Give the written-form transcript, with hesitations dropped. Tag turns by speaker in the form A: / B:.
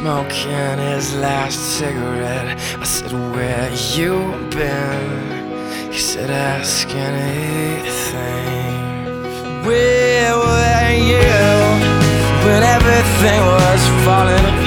A: smoking his last cigarette. I said, where you been? He said, ask anything. Where were you when everything was falling apart?